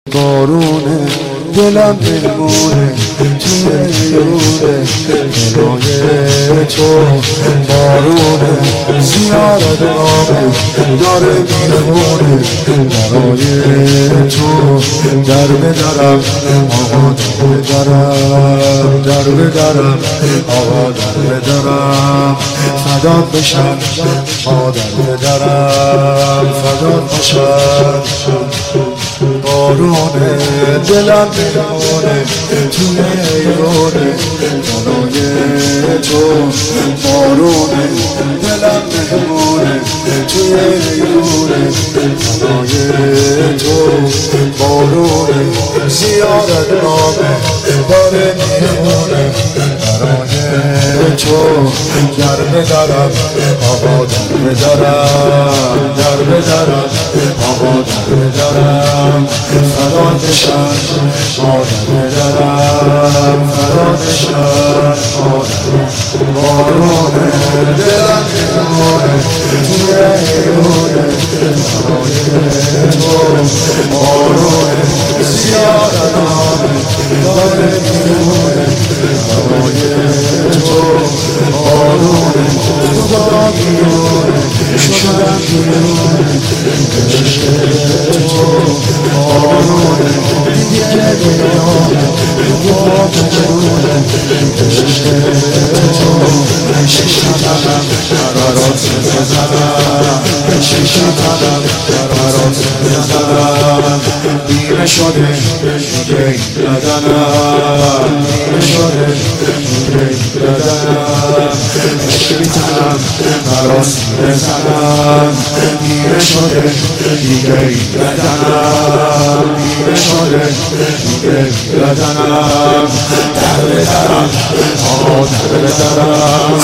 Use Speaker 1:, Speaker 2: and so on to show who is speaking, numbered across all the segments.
Speaker 1: بارونه دلم میمونه توی یونه کنایه تو بارونه زیارت نامه داره میخونه برای تو در بدرم آقا در بدرم در بدرم آقا در بدرم فدات بشم مادر بدرم فدات بشم بارونه دلم میمونه توی ایوونه کنایه تو بارونه دلم میمونه توی ایوونه کنایه تو بارونه زیارت نامه داره میمونه برای تو در بدرم آقا در بدرم در بدرم آقا در بدرم فدات بشم مادر بدرم فدات بشم مادر بارونه دلم میمونه توی ایونه برای تو بارونه زیارت نامه داره میمونه برای تو بارونه خدا میمونه شدم میمونه عشق تو بارونه دیگه نمیامه با مجنونه عشق تو ششتم برات بزنم ششتم برات بزنم بیمه شده دیگه بدنم بیمه شده دیگه بدنم ششتم برات بزنم بیمه شده دیگه بدنم بیمه شده دیگه بدنم در بدرم آقا در بدرم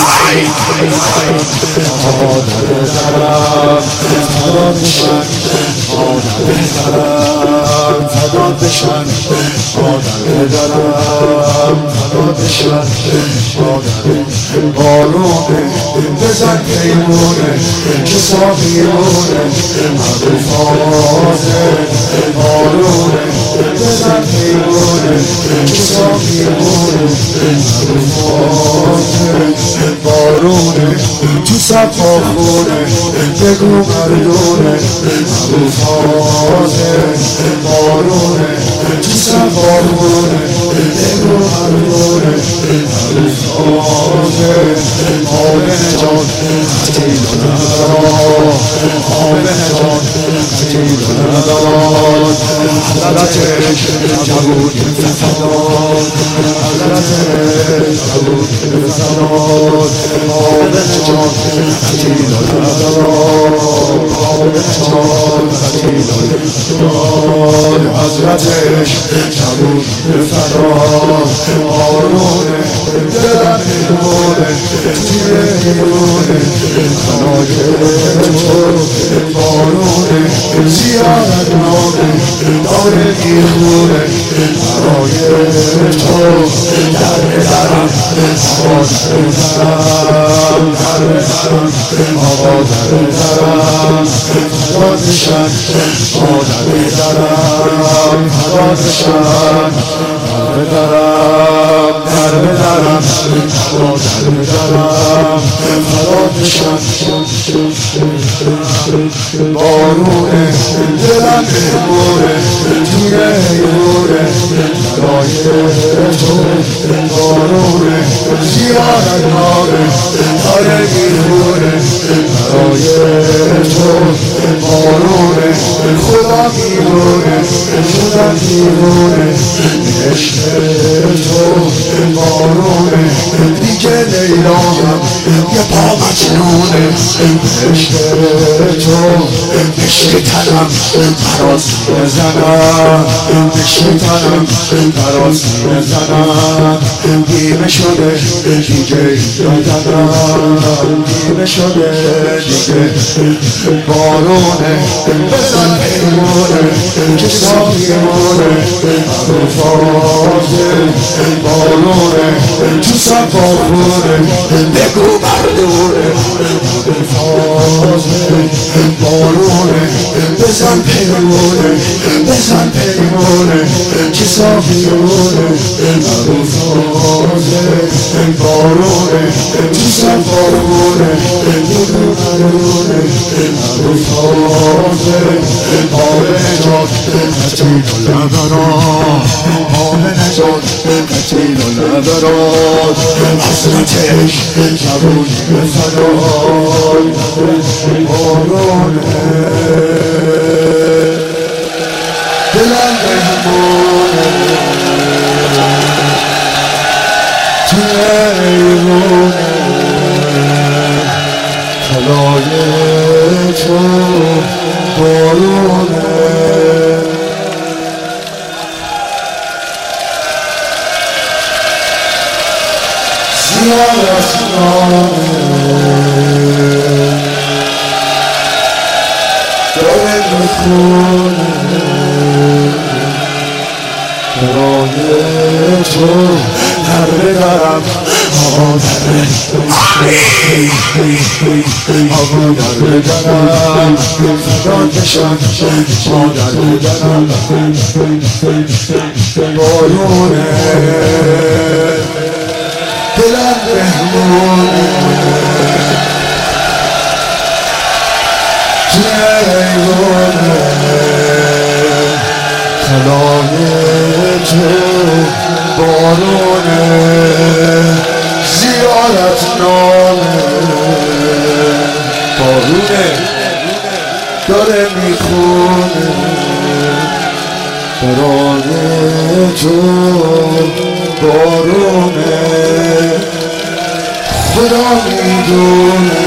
Speaker 1: آقا در بدرم فدات بشم آقا در بدرم فدات بشم آقا در بدرم فدات بشم آقا در بارونه بزن پیمونه که ساقیونه ابو فاضل بارونه بزن پیمونه که ساقیونه ابو فاضل بارونه تو صفا خونه بگو مردونه ابو فاضل بارونه تو صفا خونه بگو مردونه ابو فاضل آمن جان قتیل ندارد آمن جان قتیل ندارد حضرتش جوون فداد حضرتش جوون فداد آمن جان قتیل ندارد آمن جان قتیل ندارد حضرتش جوون فداد بارونه دلم میمونه توی ایوونه کنایه تو بارونه زیارت نامه داره میخونه برای تو در بدرم آقا در بدرم در بدرم آقا در بدرم فدات بشم آقا در بدرم فدات بشم در بدرم در بدرم آقا در بدرم فدات بشم بارونه دلم میمونه توی ایوونه برای تو بارونه زیارت نامه داره میمونه برای تو بارونه خدا میمونه خدا میمونه عشق تو بارونه دیگه لیلام یه پا مجنونه عشق تو عشق تنم برات بزنم عشق تنم برات بزنم بیمه شده دیگه بدنم بیمه شده دیگه بارونه بزن پیمونه که ساقیونه ابو فاضل بارونه تو صفاخونه بگو مردونه فاضل بارونه بزن پیمونه بزن پیمونه که صافیونه ابو فاضل بارونه تو صفاخونه بگو مردونه ابو فاضل آب نجات قتیل لبرات آب نجات قتیل لبرات حسرتش جوونی فدای بارونه دلم مهمونه تو ایوونه خلای تو بارونه زیارت داره میخونه برای تو در ببرم آقا در ببرم فدان بشم ما در ببرم بارونه دلم مهمونه جیونه خلای تو بارونه زیارت نامه بارونه داره میخونه برای تو بارونه خدا میدونه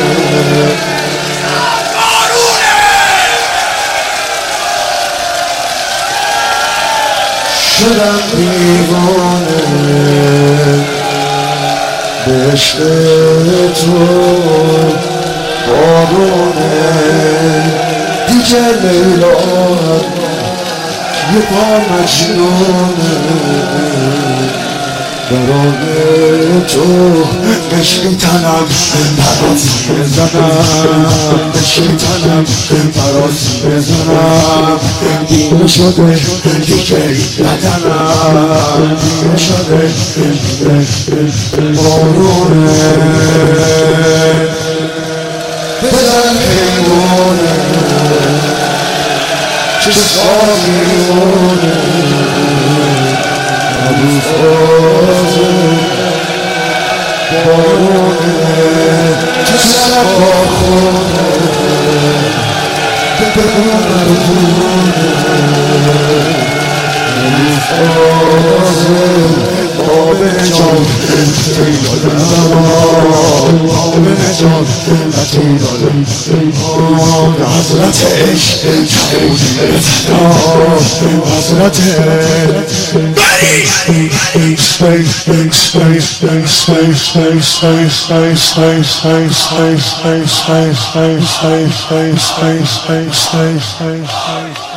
Speaker 1: شدم دیوانه به عشق تو بارونه دیگه لیلا یه پا مجنونه برای تو بشی تنم پراسی بزنم بشی تنم پراسی بزنم دیگه شده دیگه بدنم دیگه شده بارونه بزن پیمونه چه سامیونه ابو فاضل بارونه چه صفاخونه بگو مردونه ابو فاضل آب نجات قتیل لبرات آب نجات قتیل لبرات حضرتش جوونی فدای حضرتش